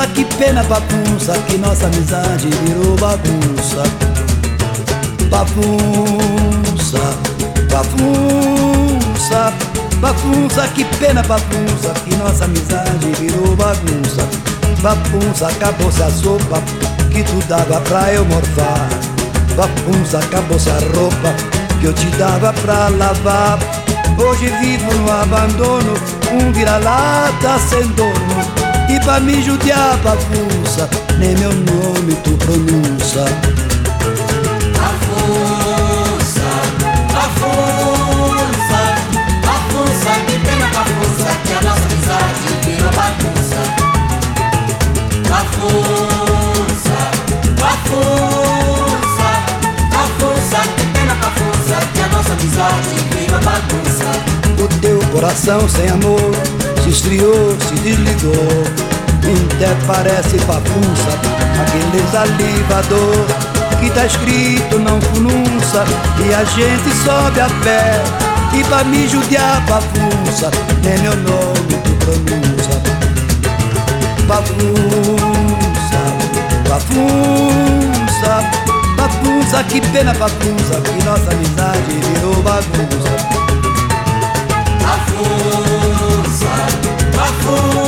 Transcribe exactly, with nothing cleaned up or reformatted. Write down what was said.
Bafunça, que pena, bafunça, que nossa amizade virou bagunça. Bafunça, bafunça, bafunça, que pena, bafunça, que nossa amizade virou bagunça. Bafunça, acabou-se a sopa que tu dava pra eu morfar. Bafunça, acabou-se a roupa que eu te dava pra lavar. Hoje vivo no abandono, um vira-lata sem dono. E pra me judiar, bafunça, nem meu nome tu pronuncia. Bafunça, bafunça, bafunça, que pena, bafunça, que a nossa amizade virou bagunça. Bafunça, bafunça, bafunça, que pena, bafunça, que a nossa amizade virou bagunça. O teu coração sem amor se esfriou, se desligou. Até parece bafunça, aquele salivador que tá escrito não pronuncia. E a gente sobe a pé, e pra me judiar, bafunça, nem meu nome tu pronuncia. Bafunça, bafunça, bafunça, que pena, bafunça, que nossa amizade virou bagunça. Bafunça, bafunça,